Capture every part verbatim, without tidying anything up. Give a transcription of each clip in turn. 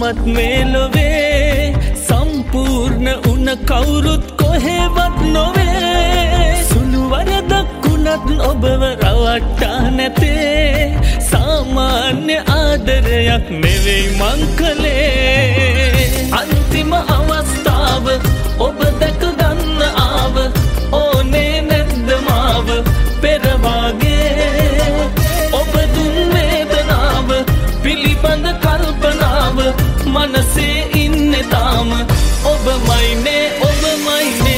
මමත් මේ ලොවේ සම්පූර්ණ උන කවුරුත් කොහෙවත් නොවේ සුළු වරදක් උනත් ඔබව රවට්ටා නැතේ සාමාන්‍ය ආදරයක් නෙවෙයි මං කළේ අන්තිම අවස්ථාව ඔබ දැක ගන්න ආව ඕනේ නැද්ද මාව පෙර වාගේ ඔබ දුන් වේදනාව පිළිබඳ කල්පනාව මනසේ ඉන්නේ තාම ඔබමයිනේ ඔබමයිනේ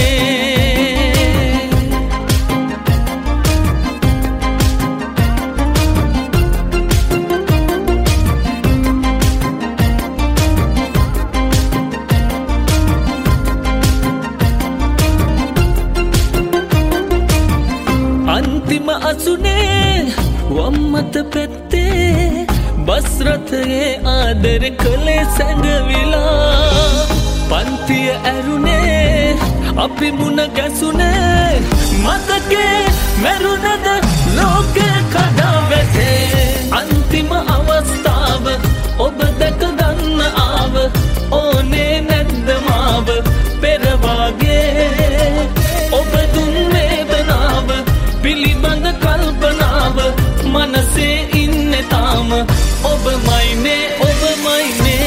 අන්තිම අසුනේ වම්මත පැත්තේ බස් රථයේ ආදර කළේ සැඟවිලා පන්තිය ඇරුනේ අපි මුණ ගැසුනේ මතකේ මැරුණද ලෝකේ කඩා වැටේ අන්තිම අවස්ථාව ඔබ දැක ගන්න ආව ඕනේ නැද්ද මාව පෙර වාගේ ඔබ දුන් වේදනාව පිළිබඳ කල්පනාව මනසේ ඉන්නේ තාම ඔබමයිනේ ඔබමයිනේ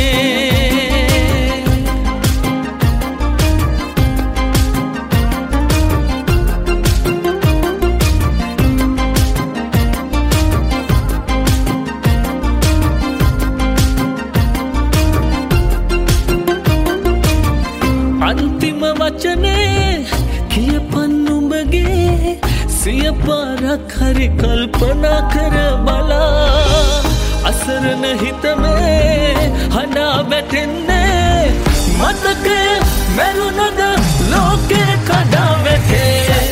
අන්තිම වචනේ කියපන් නුඹගේ සිය පාරක් හරි කල්පනා කර බලා අසරණ හිතමේ හඬා වැටෙන්නේ මතකේ මැරුණද ලෝකේ කඩා වැටේ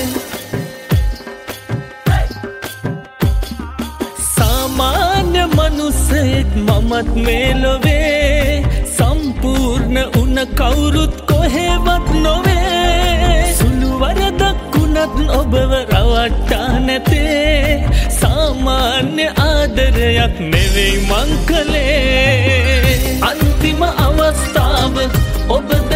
සාමාන්‍ය මනුස්සයෙක් මමත් මේ ලොවේ සම්පූර්ණ උන කවුරුත් කොහෙවත් නොවේ සුළු වරදක් උනත් ඔබව රවට්ටා නැතේ සාමාන්‍ය ආදරයක් නෙවෙයි මං කළේ අන්තිම අවස්ථාව ඔබ